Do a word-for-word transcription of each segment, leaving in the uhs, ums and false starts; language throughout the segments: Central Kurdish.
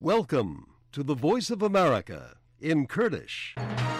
Welcome to the Voice of America in Kurdish.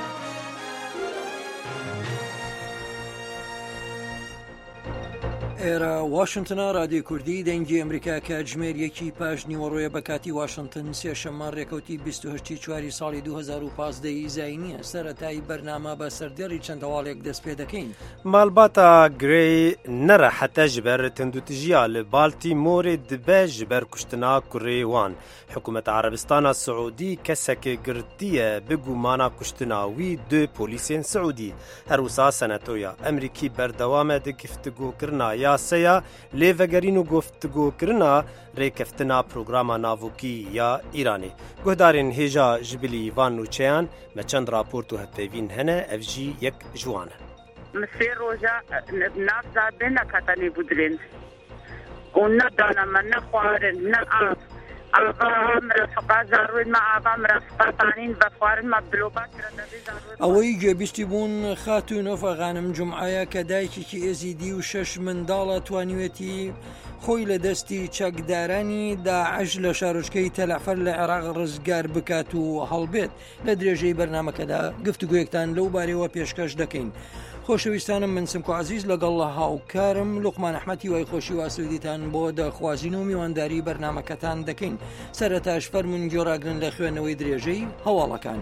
ئێرە واشنگتنە رادیۆی کوردی دەنگی ئەمریکا کاتژمێر یەکی پاش نیوەڕۆیە بە کاتی واشنگتن سێشەممە ڕێکەوتی بیست و هەشت چواری ساڵی دوو هەزار و پانزدە زاینیە سەرەتایی بەرنامە بە سەردێڕی چەند هەواڵێک دەست پێ دەکەین. مالباتا گرێی نەرە حتە ji ber tundutijiya li Baltîmorê dibe ji ber kuştina kurê wan. Hikûmeta Erebistana Siûdî kesekê girtiye bi gumana kuştina wî du polîsên Siûdî. Her wisa senatoya Emerîkî berdewam e di giftîgokirina yaseya lêvegerîn û guftîgokirina rêkeftina programa navokî ya Îranê. Guhdarên hêja ji bilî van nûçeyan me çend raport û hevpêvîn hene ev jî yek ji wan e. سێ ڕۆژە نافزادێ نەکاتەنێ بودرێن و نەدانەمە نەخوارن نە ئاف ئەڵغا مرەفقا زاروێنمە ئاوا مرەفقاتانین بە خوارنمە بلۆبات ئەوەی گوێبیستی بوون خاتوونۆف ئەغانم جومعایە کە دایکێکی ئێزیدی و شەش منداڵە توانیوێتی خۆی لە دەستی چەکدارانی داعش لە شارۆچکەی تەلەفەر لە عێراق ڕزگار بکات و هەڵبێت. لە درێژەی بەرنامەکەدا گفتوگویەکتان لەو بارەوە پێشکەش دەکەین. خۆشەویستانم من سمکۆ عزیز لەگەڵ هاوکارم لوقمان ئەحمەدی وای خۆشی واسوودیتان بۆ دەخوازین و میوانداری بەرنامەکەتان دەکەین. سەرەتاش فەرمون گۆڕاگرن لە خوێنەوەی درێژەی هەواڵەکان.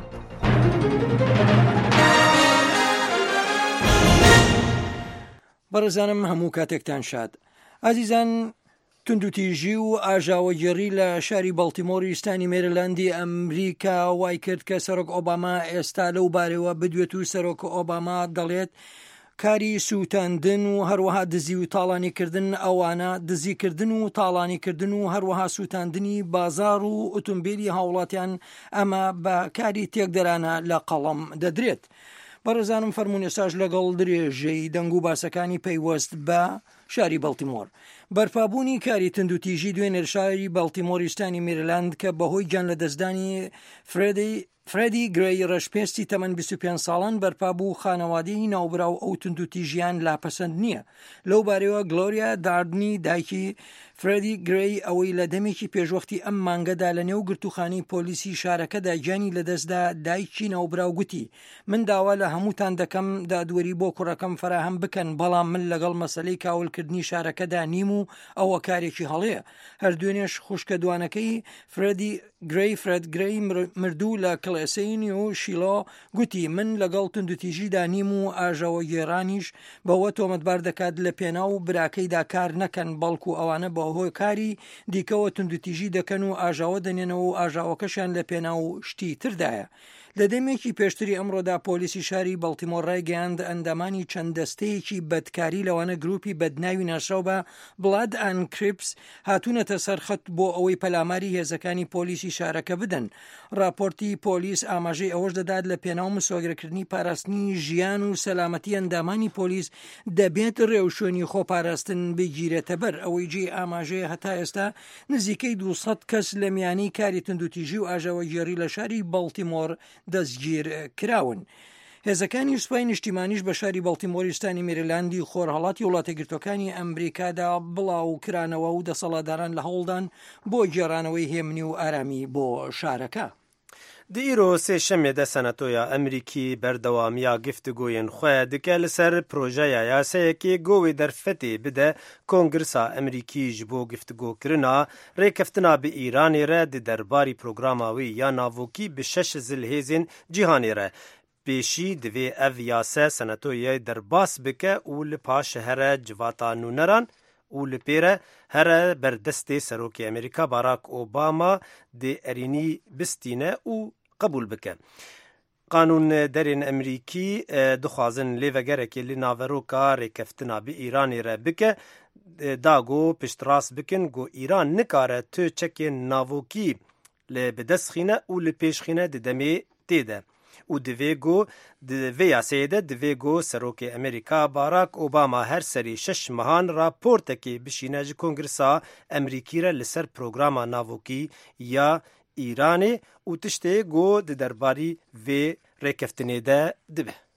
بەڕێزانم هەموو کاتێکتان شاد. ئازیزان، توندوتیژی و ئاژاوەگێڕی لە شاری بەڵتیمۆری ئیستانی مێریلاندی ئەمریکا وای کرد کە سەرۆک ئۆباما ئێستا لەو بارەوە بدوێت و سەرۆک ئۆباما دەڵێت کاری سووتاندن و هەروەها دزی و تاڵانیکردن ئەوانە دزیکردن و تاڵانیکردن و هەروەها سووتاندنی بازار و ئۆتۆمبیلی هاوڵاتیان ئەمە بە کاری تێکدەرانە لە قەڵەم دەدرێت. بەڕێزانم فەرموون ئێستاش لەگەڵ درێژەی دەنگ و باسەکانی پەیوەست بە شاری بەڵتیمۆر. بەرپابوونی کاری تندوتیژی دوێنێ شاری بەڵتیمۆر ئیستانی مێریلاند کە بەهۆی گیان لە دەستدانی فرێدی فرێدی گرێی ڕەشپێستی تەمەن بیست و پێنج ساڵان بەرپابوو خانەوادەی ناوبراو ئەو تندوتیژیان لاپەسەند نییە. لەو بارەوە گلۆریا داردنی دایکی فرێدی گرێی ئەوەی لە دەمێکی پێشوەختی ئەم مانگەدا لە نێو گرتوخانی پۆلیسی شارەکەدا گیانی لەدەستدا دایکی ناوبراو گوتی من داوا لە هەمووتان دەکەم دادوەری بۆ کوڕەکەم فراهەم بکەن بەڵام من لەگەڵ مەسەلەی کاولکردنی شارەکەدا نیم و ئەوە کارێکی هەڵەیە. هەردوێنێش خوشکە دوانەکەی فرێدی گرێی فرێد گرێی مردوو لە کڵێسەینی و شیلۆ گوتی من لەگەڵ تندوتیژیدا نیم و ئاژەوە گێڕانیش بەوە تۆمەتبار دەکات لە پێناو براکەیدا کار نەکەن بەڵکو ئەوانە بەهۆی کاری دیکەوە تندوتیژی دەکەن و ئاژاوە دەنێنەوە و ئاژاوەکەشیان لە پێناو شتی تردایە. لە دەمێکی پێشتری ئەمڕۆدا پۆلیسی شاری بەڵتیمۆر ڕایگەیاند ئەندامانی چەند دەستەیەکی بەدکاری لەوانە گروپی بەدناوی ناشراو بە بڵاد ئەند کریپس هاتوونەتە سەرخەت بۆ ئەوەی پەلاماری هێزەکانی پۆلیسی شارەکە بدەن. راپۆرتی پۆلیس ئاماژەی ئەوەش دەدات لە پێناو مسۆگرەکردنی پاراستنی ژیان و سەلامەتی ئەندامانی پۆلیس دەبێت ڕێوشێنی خۆپاراستن بگیرێتە بەر. ئەوەی جێ ئاماژەیە هەتا ئێستا نزیکەی دووسەد کەس لە میانەی کاری تندوتیژی و ئاژاوەگێڕی لە شاری بەڵتیمۆر دەستگیر کراون. هێزەکانی سوپای نیشتیمانیش بە شاری بەڵتیمۆر ئیستانی مێریلاندی خۆرهەڵاتی وڵاتە گرتوەکانی ئەمریکادا بڵاو کرانەوە و دەسەڵاتداران لە هەوڵدان بۆ گێڕانەوەی هێمنی و ئارامی بۆ شارەکە. Di îro sêşemê de senatoya Emerîkî berdewamiya giftîgoyên xwe dike li ser projeya yasayekê govê derfetê bide Kongresa Emerîkî ji bo giftîgokirina rêkeftina bi Îranê re di derbarî programa wî ya navokî bi şeş zilhêzên cîhanê re. Pêşî divê ev yase senatoyê derbas bike û li paş here civata nûneran û li pêre here berdestê Serokê Amerîka Barack Obama dê erînî bistîne û qebûl bike. Qanûn derên Emerîkî dixwazin lêvegerekê li naveroka rêkeftina bi Îranê re bike da got piştrast bikin got Îran nikare tu çekên navokî li bidestxîne û li pêşxîne di demê tê de. û divê got di vê yasayê de divê got Serokê Amerîka Barack Obama her serî şeş mehan raportekê bişîne ji Kongresa Emerîkî re li ser programa navokî ya Îranê û tiştê got di derbarî vê rêkeftinê de dibe.